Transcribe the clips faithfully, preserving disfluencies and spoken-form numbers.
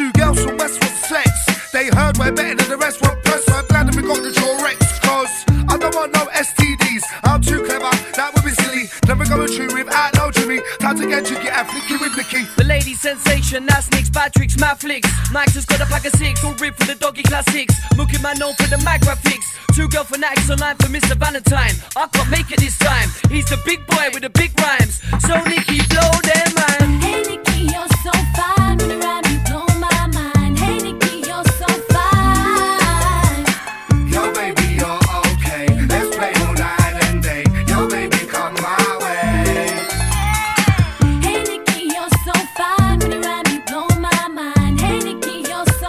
two girls from West want sex. They heard we're better than the rest want press. So I'm glad that we got the jaw Rex. Cause I don't want no S T Ds. I'm too clever, that would be silly. Never going through without no Jimmy. Time to get jiggy and flicky with Nicky. The lady sensation, that's Nicks, bad tricks, mad flicks. Max has got a pack of six, all ripped for the doggy classics. Mookie man known for the mag graphics. Two girl fanatics online for Mister Valentine. I can't make it this time. He's the big boy with the big rhymes. So Nicky, blow them man. Hey Nicky, you're so fine. When you rhyme, you blow my mind. Hey Nicky, you're so fine. Yo baby, you're okay. Let's play all night and day. Yo baby, come my way. Hey Nicky, you're so fine. When you rhyme, you blow my mind. Hey Nicky, you're so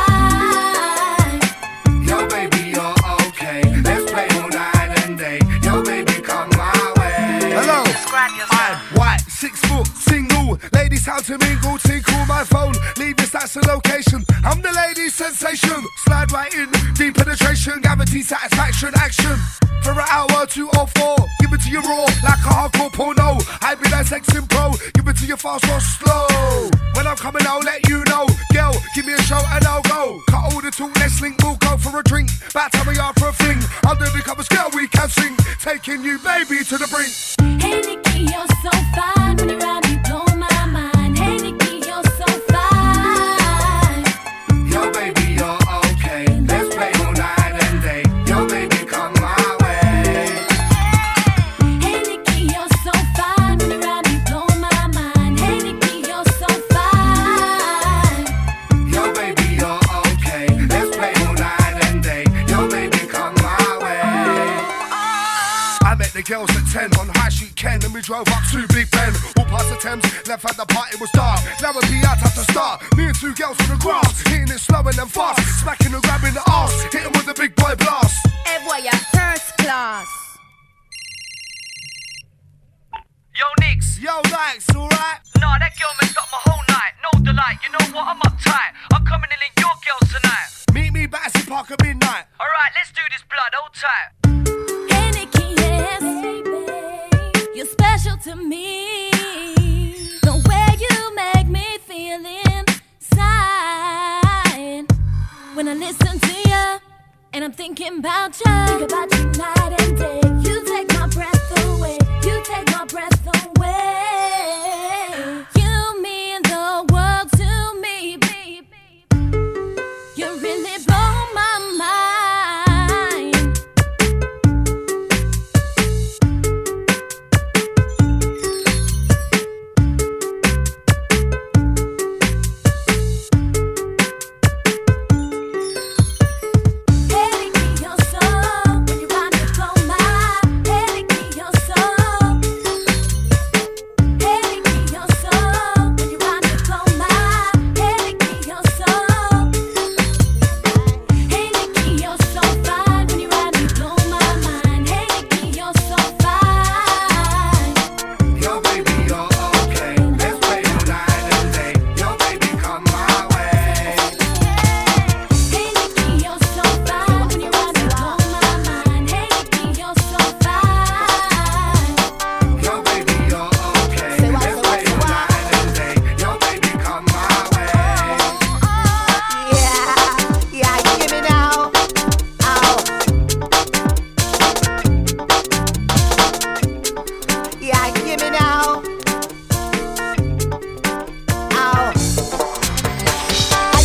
fine. Yo baby, you're okay. Let's play all night and day. Yo baby, come my way. Hello, I'm white, six foot, single. Ladies how to mingle, tinkle my phone. Leave this, that's the location. I'm the lady sensation. Slide right in, deep penetration, gravity, satisfaction, action. For an hour, two or four. Give it to you raw, like a hardcore porno. I be that sexing pro. Give it to you fast or slow. When I'm coming, I'll let you know. Girl, give me a show and I'll go. Cut all the talk, let's link, we'll go for a drink. About time we are for a fling. Under the covers, girl, we can sing. Taking you, baby, to the brink. Hey Nicky, you're so fine. When you rhyme, you blow my mind. Hey Nicky, you're so fine. Yo baby, you're okay. Let's play all night and day. Yo baby, come my way. Hey Nicky, you're so fine. When you rhyme, you blow my mind. Hey Nicky, you're so fine. Yo baby, you're okay. Let's play all night and day. Yo baby, come my way. I met the girls at ten on High Street Ken, and we drove up to Big Ben. All past the Thames, left at the party was dark. Now we'll be out at the start. Me and two girls on the grass, hitting it slow and then fast, smacking and grabbing the arse, hitting with the big boy blast. Hey boy, you're first class. Yo Nicks, Yo, likes, alright? nah that girl messed up my whole night. No delight, you know what, I'm uptight. I'm coming in in your girls tonight. Meet me Battersea Park at midnight. Alright, let's do this blood, hold tight. Hey Nicky, yes, you're special to me. The way you make me feel inside. When I listen to you, and I'm thinking about you. Think about you night and day. You take my breath away. You take my breath away. You mean the world to me. You really blow my mind. Hey Nicky, you're so. When you rhyme, you blow my. Hey Nicky, you're so. Hey Nicky, you're so. When you rhyme, you blow my. Hey Nicky, you're so. Hey Nicky, you're so fine. When you rhyme, you blow my mind. Hey Nicky, you're so fine. Yo baby, you're okay. Let's play all night and day. Yo baby, come my way. Hey Nicky, you're so fine. When you rhyme, you blow my mind. Hey Nicky, you're so fine. Yo baby, you're okay. Let's play all night and day. Yo baby, come my way. Yeah, yeah, give me now. Ow. Yeah, give me now.